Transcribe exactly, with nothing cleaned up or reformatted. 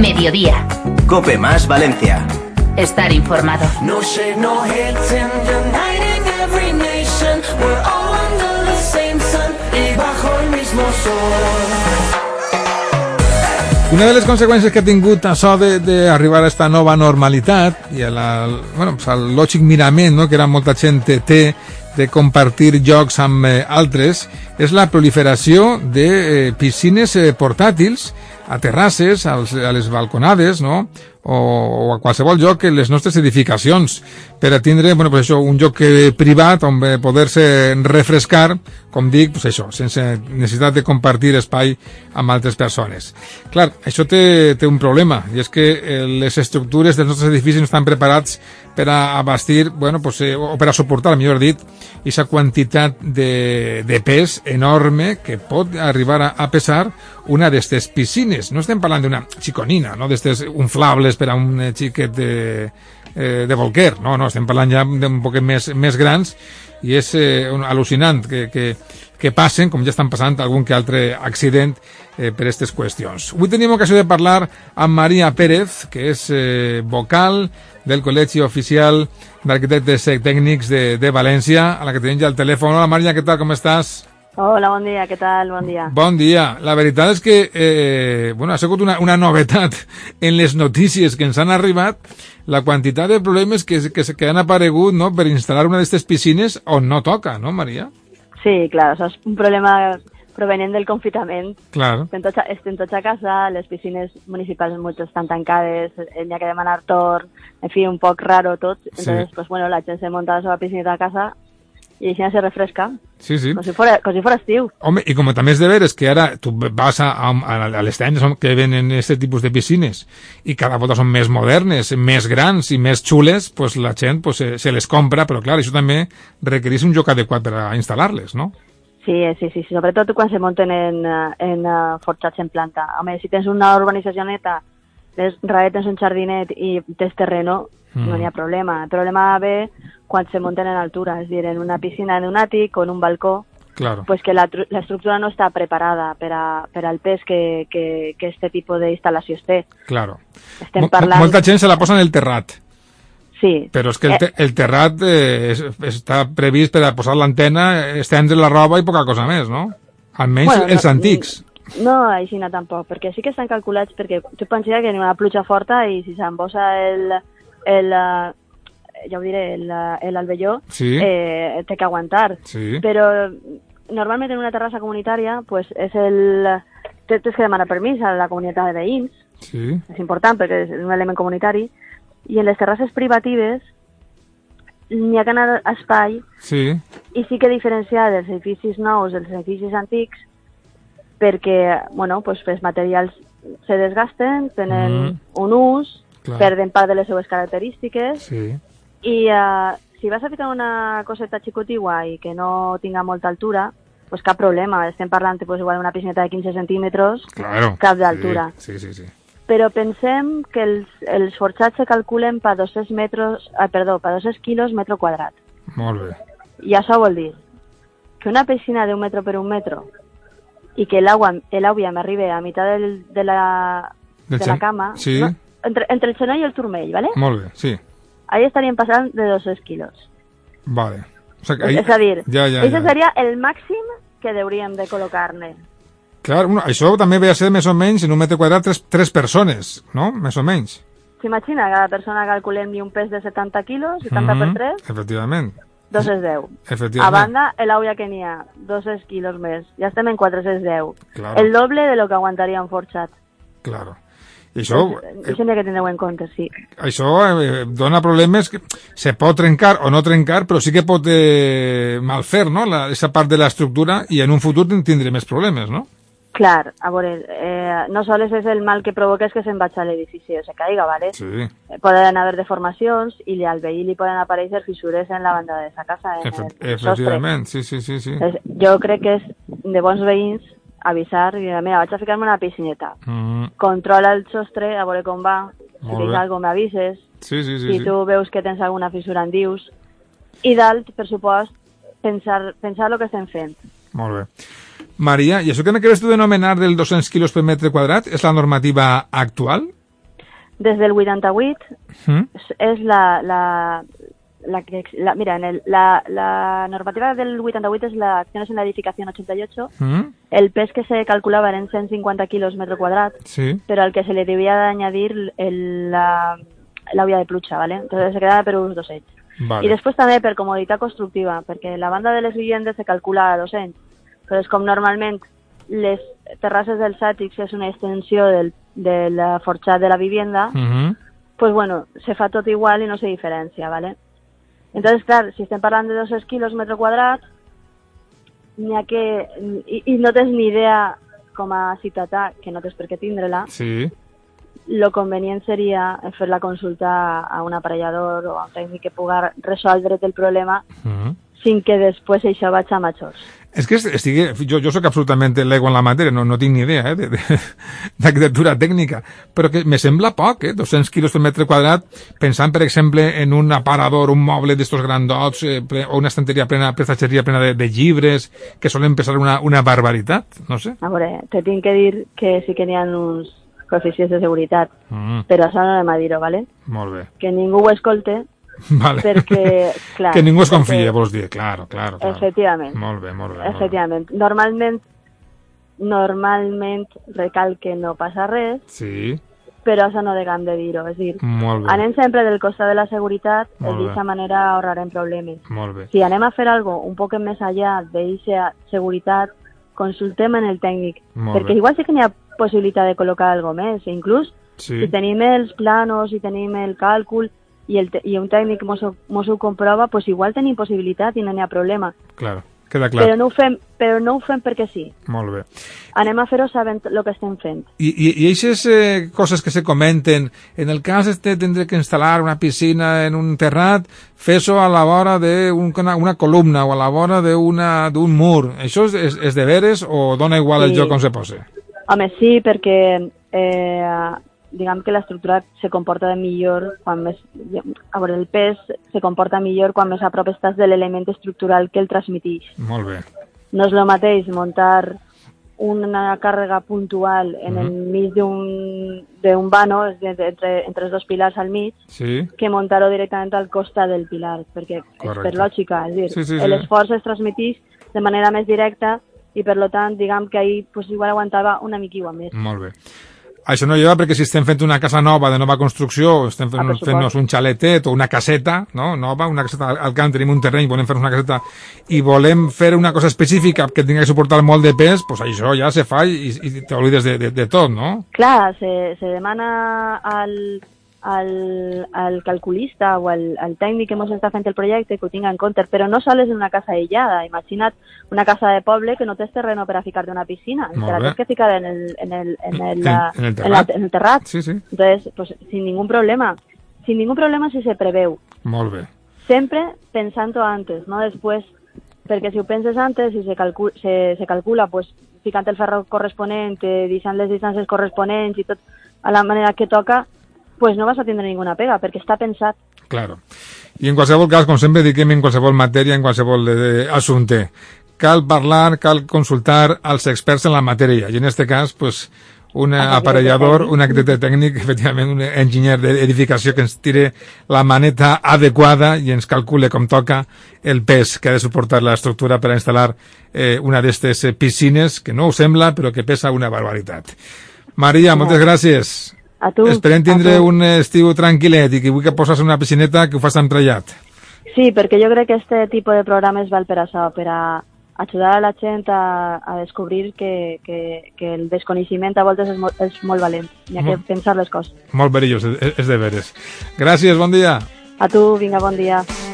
Mediodía. COPE más Valencia. Estar informado. No shade, no hate, uniting every nation. We're all under the same sun y bajo el mismo sol. Una de les conseqüències que ha tingut això d'arribar a aquesta nova normalitat i a la, bueno, pues al lògic mirament, no?, que era molta gent té de compartir jocs amb eh, altres, és la proliferació de eh, piscines eh, portàtils a terrasses, als, a les balconades, no?, o, o a qualsevol lloc en les nostres edificacions, per a tindre, bueno, pues això, un lloc eh, privat on eh, poder-se refrescar, com dic, pues això, sense necessitat de compartir espai amb altres persones. Clar, això té, té un problema, i és que eh, les estructures dels nostres edificis no estan preparats per a abastir, bueno, pues, eh, o per a suportar, millor dit, aquesta quantitat de, de pes enorme que pot arribar a, a pesar una d'aquestes piscines. No estem parlant d'una xiconina, no?, d'aquestes inflables per a un xiquet de, eh, de bolquer, no, no, estem parlant ja d'un poc més, més grans, i és eh, un, al·lucinant que, que, que passen, com ja estan passant algun que altre accident eh, per aquestes qüestions. Avui tenim ocasió de parlar amb Maria Pérez, que és eh, vocal del Col·legi Oficial d'Arquitectes Tècnics de, de València, a la que tenim ja al telèfon. Hola Maria, què tal, com estàs? Hola, bon dia, què tal? Bon dia. Bon dia. La veritat és que eh, bueno, ha sigut una, una novetat en les notícies que ens han arribat, la quantitat de problemes que, que, que han aparegut, no?, per instal·lar una d'aquestes piscines on no toca, no, Maria? Sí, clar, això és un problema provenent del confinament. Clar. Estem tots, estem tots a casa, les piscines municipals moltes estan tancades, n'hi ha que demanar torn, en fi, un poc raro tot. Entonces, sí. Pues bueno, la gent se munta la seva piscineta a casa i així se refresca. Sí, sí. Com si fora, com si fora estiu. Home, i com també és de veres que ara tu vas a, a, a les tendes que venen aquest tipus de piscines i cada volta són més modernes, més grans i més xules, pues la gent pues, se, se les compra, però clar, això també requereix un lloc adequat per a instal·lar-les, no? Sí, sí, sí, sí, sobretot quan se munten en, en uh, forjats en planta. Home, si tens una urbanització neta, darrere tens un jardinet i tens terreno, mm. no n'hi ha problema. El problema ve quan se munten en altura, és a dir, en una piscina en un àtic o en un balcó, claro. Pues que la, la estructura no està preparada per, a, per al pes que, que, que este tipus d'instal·lacions té. Claro. Estem parlant... Molta gent se la posa en el terrat. Sí. Però és que el, te el terrat eh, és, està previst per a posar l'antena, estendre la roba i poca cosa més, no? Almenys bueno, els no, antics. No, així no tampoc, perquè sí que estan calculats, perquè tu pensaria que hi ha una pluja forta i si s'embossa el, el, ja ho diré, l'albelló, sí. eh, té que aguantar. Sí. Però normalment en una terrassa comunitària pues, és el... tens que demanar permís a la comunitat de veïns, sí. És important perquè és un element comunitari, i en les terrasses privatives n'hi ha que anar a espai, sí. I sí que diferenciar dels edificis nous dels edificis antics perquè, bueno, pues, els materials se desgasten, tenen mm. un ús, clar. Perden part de les seues característiques, sí. I uh, si vas a ficar una coseta xicotigua i que no tinga molta altura, pues cap problema, estem parlant pues, igual d'una piscineta de quinze centímetres, claro. Cap d'altura. Sí, sí, sí, sí. Però pensem que els, els forjats se calculen per dos-cents metres, ah, perdó, per dos-cents quilos metro quadrat. Molt bé. I això vol dir que una piscina d'un metro per un metro i que l'aigua m'arribi a meitat del, de, la, del de la cama, sí. No? Entre, entre el genoll i el turmell, ¿vale? Molt bé, sí. Ahí estaríem passant de dos-cents quilos. Vale. O sea, que ahí... És a dir, ja, ja, això ja. seria el màxim que hauríem de col·locar-ne. Clar, bueno, això també ve a ser més o menys en un metre quadrat tres, tres persones, no? Més o menys. S'imagina, cada persona calculem-li un pes de setanta quilos, setanta mm -hmm. per tres. Efectivament. dos-cents deu. Efectivament. A banda, l'auia que n'hi ha, dos-cents quilos més. Ja estem en quatre-cents deu. Claro. El doble de lo que aguantaria un forjat. Claro. I això... Eh, això n'hi ha que tindre en compte, sí. Això eh, dona problemes que se pot trencar o no trencar, però sí que pot eh, malfer, no?, la, esa part de l'estructura i en un futur tindré més problemes, no? Clar, a veure, eh, no sols és el mal que provoca és que se'n vagi a l'edifici o se caiga, ¿vale? Sí. Eh, poden haver deformacions i al veí li poden aparèixer fissures en la banda de sa casa, en Efe el Efectivament, sí, sí, sí. sí. Es, jo crec que és de bons veïns avisar, i dir, mira, vaig a ficar-me una piscineta. Mm. Controla el sostre, a veure com va, si tens alguna cosa m'avises, sí, sí, sí, si sí. tu veus que tens alguna fissura en dius, i dalt, per supost, pensar, pensar el que estem fent. Molt bé. Maria, i això que m'acabes tu d'anomenar del dos-cents quilos per metre quadrat és la normativa actual? des del vuitanta-vuit, Mm. és, és la, la, la que... La, mira, en el, la, la normativa del vuitanta-vuit es la acciones en la edificación ochenta y ocho. Mm. El pes que se calculaba eran cent cinquanta kilos metro cuadrado, Sí. pero al que se le debía de añadir el, la, la olla de pluja, ¿vale? Entonces se quedava per uns doscents. Vale. I després també per comoditat constructiva, perquè la banda de les vivendes se calcula a doscents. Entonces, com normalment les terrasses dels àtics és una extensió del, del forjat de la vivienda, Mm-hmm. pues bueno, se fa tot igual i no se diferencia, ¿vale? Entonces, clar, si estem parlant de dos quilos metro quadrat, n'hi ha que... I, i no tens ni idea, com a ciutadà, que no tens per què tindre-la, Sí. lo convenient seria fer la consulta a un aparellador o a un tècnic que pugui resoldre el problema Mm-hmm. sin que després això vaig a majors. És que estigui, jo, jo soc absolutament lego en la matèria, no, no tinc ni idea eh, de- de- d'arquitectura tècnica, però que me sembla poc, eh, doscents quilos per metre quadrat, pensant, per exemple, en un aparador, un moble d'estos grandots, eh, ple- o una estanteria plena, prestatgeria plena de, de llibres, que solen pesar una, una barbaritat, no sé. A veure, te tinc que dir que sí que n'hi ha uns coeficients de seguretat, Mm, però això no anem a dir-ho, ¿vale? molt bé. Que ningú ho escolte, Vale. perquè, clar... que ningú es confia, perquè- vols dir, claro, claro. claro. Efectivament. Molt bé, molt bé. molt bé. Efectivament. Normalment, normalment recal que no passa res, Sí, però això no degam de dir-ho. És a dir, molt bé, anem sempre del costat de la seguretat i Molt bé. d'aquesta manera ahorrarem problemes. molt bé. Si anem a fer algo un poc més allà d'aquesta seguretat, consultem en el tècnic, Molt perquè bé. igual sí que n'hi ha possibilitat de col·locar algo més, i inclús Sí, si tenim els planos, si tenim el càlcul i, el te i un tècnic mos ho, mos ho comprova, pues igual tenim possibilitat i no n'hi ha problema. claro, queda clar. Però no ho fem, però no ho fem perquè sí. Molt bé. Anem a fer-ho sabent el que estem fent. I, i, i aquestes eh, coses que se comenten, en el cas este tindré que instal·lar una piscina en un terrat, fer-ho a la vora d'una una columna o a la vora d'un mur, això és, és, és de veres o dona igual el Sí. joc on se posa? Home, sí, perquè eh, diguem que l'estructura se comporta de millor quan més... A veure, el pes se comporta millor quan més a prop estàs de l'element estructural que el transmitix. Molt bé. No és el mateix muntar una càrrega puntual en el mig d'un d'un vano, és de, de, entre, entre els dos pilars al mig, Sí, que muntar-ho directament al costat del pilar, perquè és Correcte. per lògica, és dir, Sí, sí, sí. l'esforç es transmitix de manera més directa i per lo tant, diguem que ahir pues, igual aguantava una miquilla més. molt bé. Això no lleva perquè si estem fent una casa nova de nova construcció, estem fent, Ah, per fent-nos supost. un xaletet o una caseta, no? Nova, una caseta al- al camp, tenim un terreny, volem fer una caseta i volem fer una cosa específica que tingui que suportar molt de pes, pues això ja se fa i, i t'oblides de, de, de tot, no? Clar, se, se demana al, al, al calculista o al, al tècnic que ens està fent el projecte que ho tinga en compte, però no sols en una casa aïllada. Imagina't una casa de poble que no tens terreno per a ficar-te una piscina, Molt te la bé. tens que ficar en el, en el, en el, En- en el en la- terrat. en el terrat. Sí, sí, Entonces, pues, sin ningún problema. Sin ningún problema si se preveu. molt bé. Sempre pensant-ho antes, no després, perquè si ho penses antes, si se, calcu se, se calcula, pues, ficant el ferro corresponent, eh, deixant les distàncies corresponents i tot a la manera que toca, pues no vas a tindre ninguna pega, perquè està pensat. Claro. I en qualsevol cas, com sempre diquem en qualsevol matèria, en qualsevol eh, assumpte, cal parlar, cal consultar als experts en la matèria. I en este cas, pues, un aparellador, un arquitecte tècnic, efectivament, un enginyer d'edificació que ens tire la maneta adequada i ens calcule com toca el pes que ha de suportar l'estructura per a instal·lar eh, una d'aquestes eh, piscines, que no ho sembla, però que pesa una barbaritat. Maria, moltes gràcies. A tu. Esperem a tindre tu. un estiu tranquil·let i que avui que poses una piscineta que ho fas entrellat. Sí, perquè jo crec que este tipus de programes val per això, per a ajudar a la gent a, a descobrir que, que, que el desconeixement a voltes és, mo és molt valent. Hi ha que Mm. pensar les coses. Molt perillós, és, és de veres. Gràcies, bon dia. A tu, vinga, bon dia.